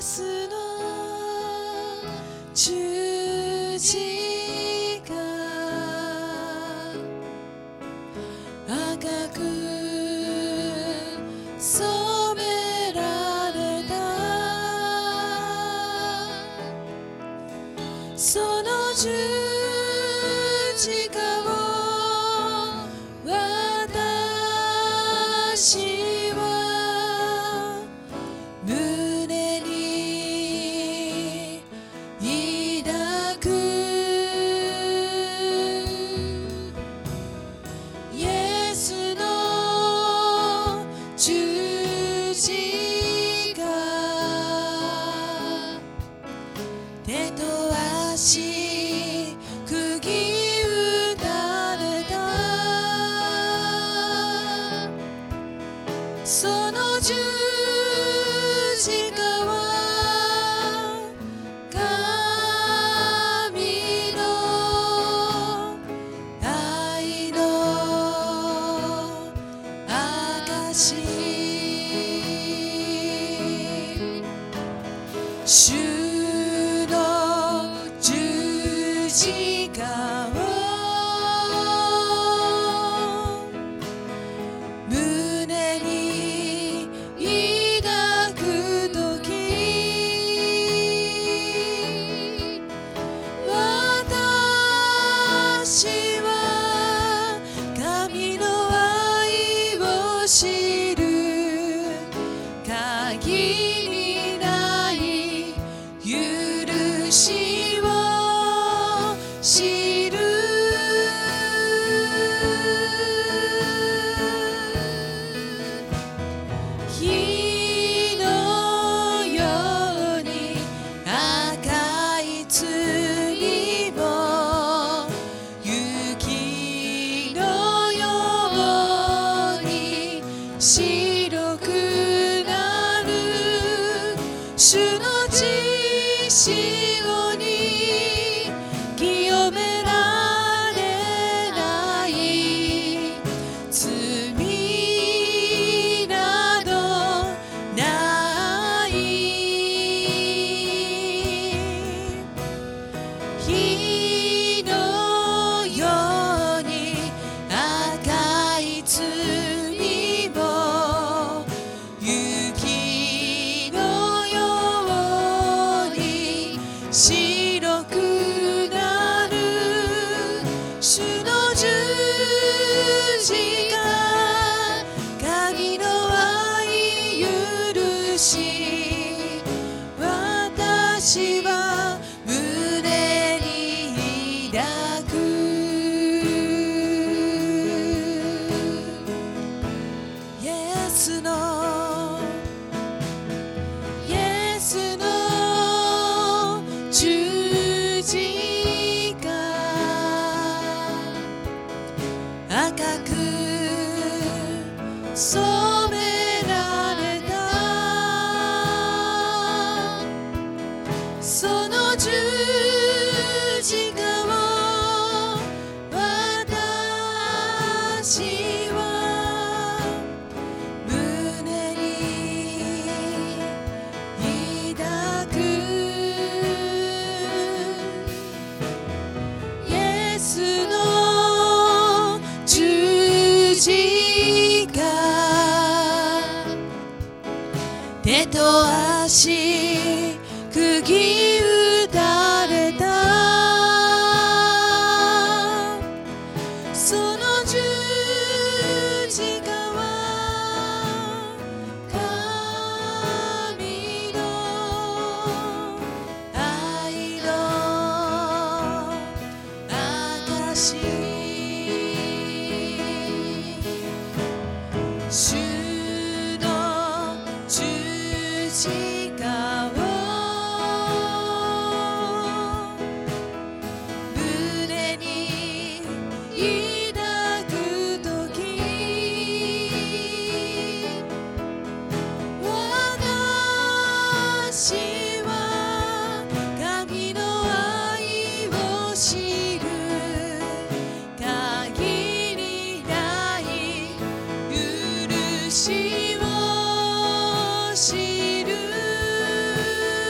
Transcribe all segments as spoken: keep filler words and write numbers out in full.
スの十字架赤く染められたその十字架を私は胸に抱くイエスの十字架手と足釘打たれたその十字架は神の愛の証主の十字架を胸に抱くとき私は神の愛を知る限りない許しを知る火のように赤い罪も雪のように白くなる主の血潮に清められない罪などない火のように赤い罪も雪のように白くなる主の十字架神の愛許し私は胸に抱くイエスのイエスの十字架赤く染められたその十字架を私は胸に抱くイエスの十字架手と足釘打たれたその十字架は神の愛の証主の十字架を胸に抱くとき私は神の愛を知る限りない許しを知る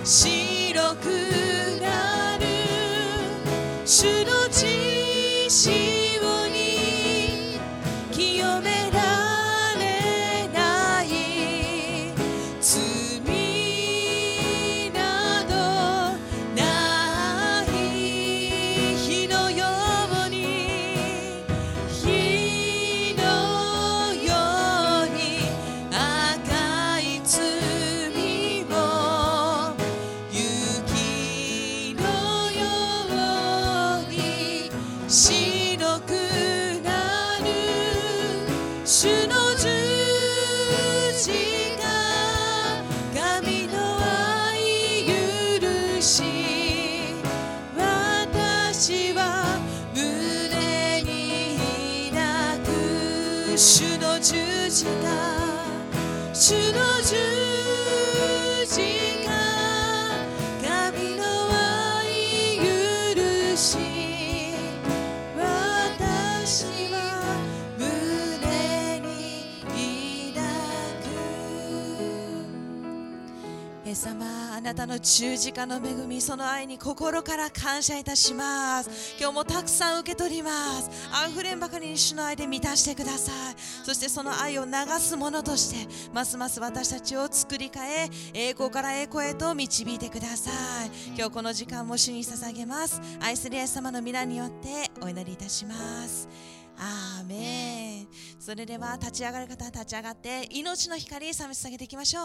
白くなる主の血潮に清められない罪などない火のように火のように赤い罪も雪のように白くなる主の十字架神の愛許し私は胸に抱く主の十字架主の十字架神の愛許し私は胸に抱くイエス様、あなたの十字架の恵み、その愛に心から感謝いたします。今日もたくさん受け取ります。あふれんばかりに主の愛で満たしてください。そしてその愛を流すものとしてますます私たちを作り変え、栄光から栄光へと導いてください。今日この時間も主に捧げます。愛するイエス様の皆によってお祈りいたします。アーメン。それでは立ち上がる方は立ち上がって命の光に賛美捧げていきましょう。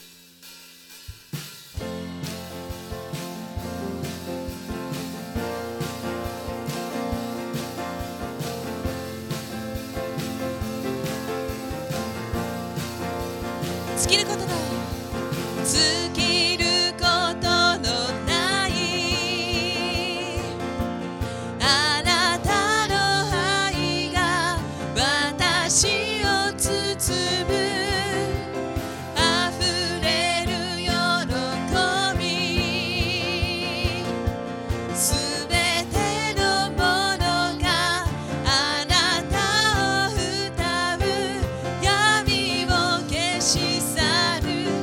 尽きることの尽きることのないあなたの愛が私を包む溢れる喜びすべてのものがあなたを歌う闇を消し去る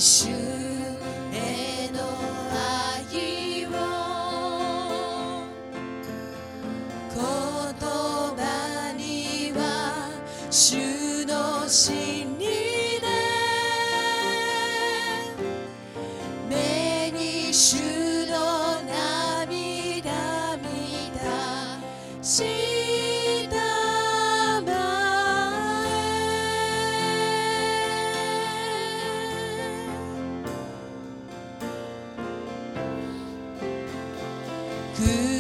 主への愛を言葉には主の真理で目に主の涙見たしたまえ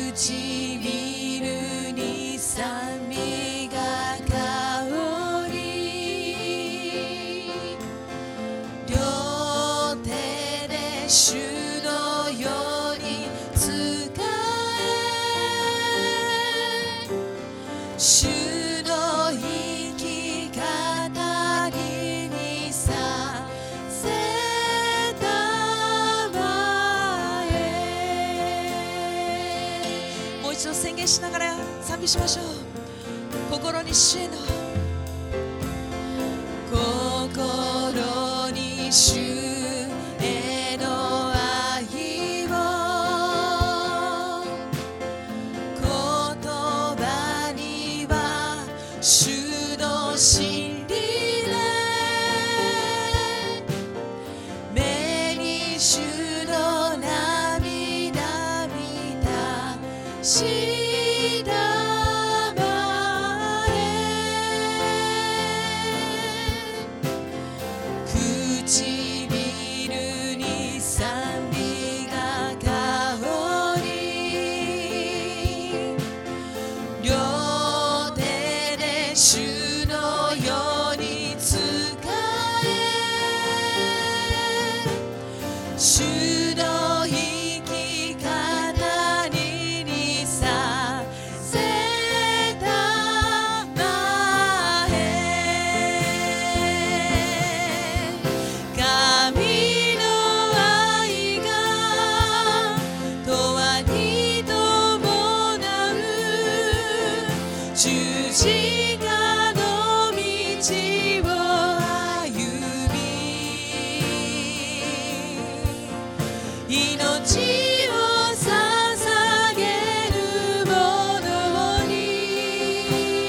唇に酸味が香り両手で主のように使え主の生き方にさせたまえもう一度宣言しながら賛美しましょう。心に主への心に主への愛を言葉には主の真理で目に主の涙見たしたまえ唇に酸味が香り両手で主のように使え主の生き方にさせたまえ神の愛が永遠に伴う十字架の道を歩み命を捧げる者に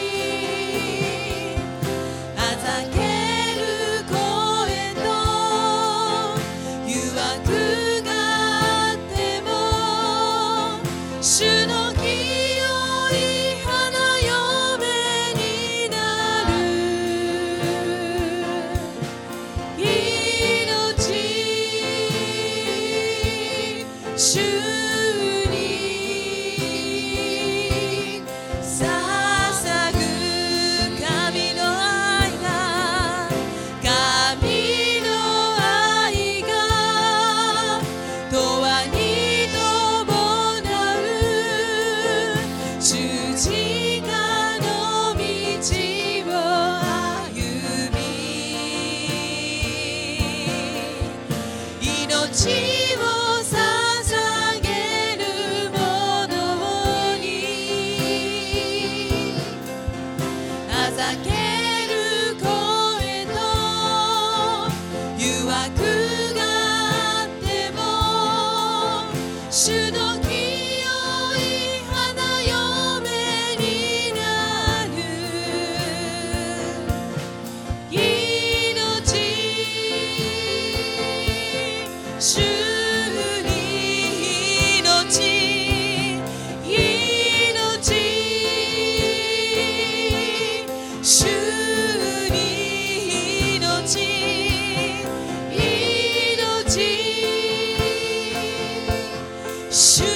あざける声と誘惑があっても主の清い花嫁になる命主に捧ぐ神の愛が神の愛が永遠に伴う十字架の道を歩み命を捧げる者にあざける声と誘惑があっても主の清い花嫁になる命主に命命主に命命主